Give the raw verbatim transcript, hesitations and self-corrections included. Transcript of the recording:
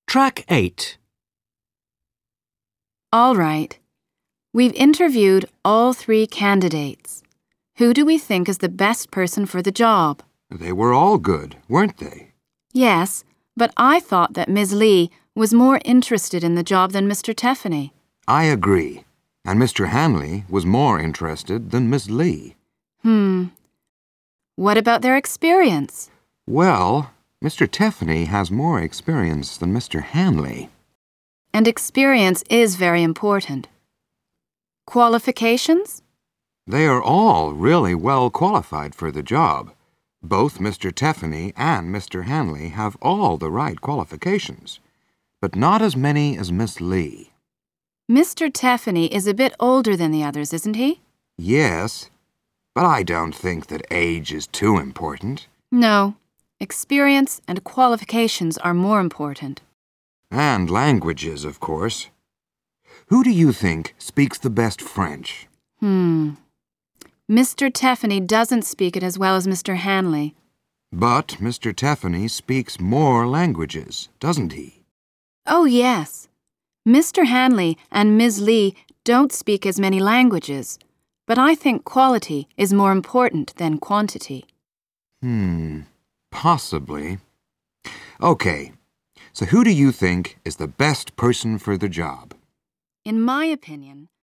Track eight. All right. We've interviewed all three candidates. Who do we think is the best person for the job? They were all good, weren't they? Yes, but I thought that Miz Lee was more interested in the job than Mister Tiffany. I agree. And Mister Hanley was more interested than Miss Lee. Hmm. What about their experience? Well, Mister Tiffany has more experience than Mister Hanley. And experience is very important. Qualifications? They are all really well qualified for the job. Both Mister Tiffany and Mister Hanley have all the right qualifications, but not as many as Miss Lee. Mister Tiffany is a bit older than the others, isn't he? Yes, but I don't think that age is too important. No. Experience and qualifications are more important. And languages, of course. Who do you think speaks the best French? Hmm. Mister Tiffany doesn't speak it as well as Mister Hanley. But Mister Tiffany speaks more languages, doesn't he? Oh, yes. Mister Hanley and Miz Lee don't speak as many languages, but I think quality is more important than quantity. Hmm, possibly. Okay, so who do you think is the best person for the job? In my opinion,